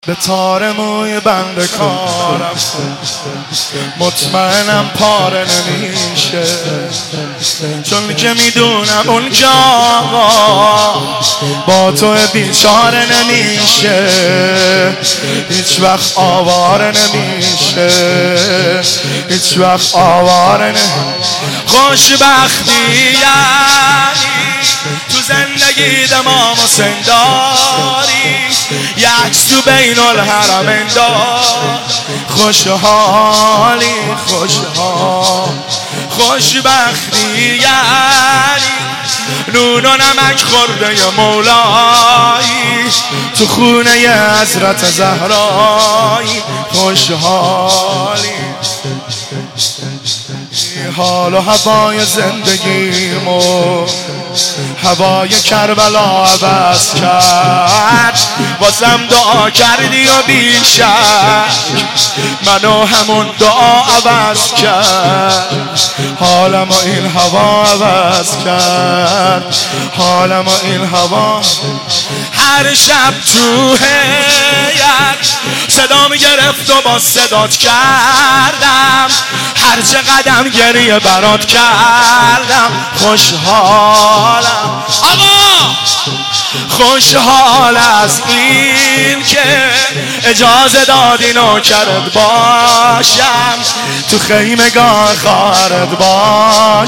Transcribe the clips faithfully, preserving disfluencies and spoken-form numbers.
به تار موی بند کارم مطمئنم پاره نمیشه، چون که میدونم اونجا با تو بیچاره نمیشه، هیچ وقت آواره نمیشه، هیچ وقت آواره نمیشه. خوشبختی یعنی تو زندگی دمام و سنداری، یک عکس تو بین الحرم اندار. خوشحالی خوشحال خوشبختی یعنی نون و نمک خورده ی مولایی تو خونه ی حضرت زهرایی. خوشحالی حال و هوای زندگیمو هوای کربلا عوض کرد، واسم دعا کردی و بیشک منو همون دعا عوض کرد. حالمو این هوا عوض کرد، حالمو این هوا. هر شب تو هیئت صدام گرفت و با صدات کردم، هر چه قدم گریه برات کردم. خوشحالم آقا، خوشحال از این که اجازه دادی نوکرت باشم، تو خیمگاه خواهرت باش.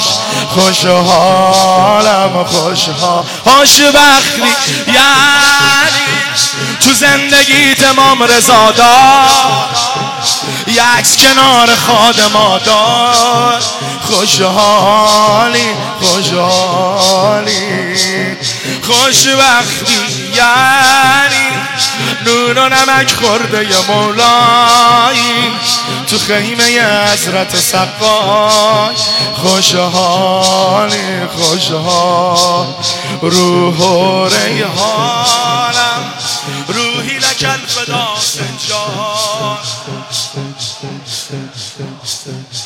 خوشحالم خوشحال خوشبختی یعنی تو زندگی تمام رضا دار، یک عکس کنار خادما دار. خوشحالی خوشحالی خوشبختی یعنی نون و نمک خورده ی مولایی تو خیمه ی حضرت سقای. خوشحالی خوشحال روح و ریحانم، روحی لک الفدا سنجان.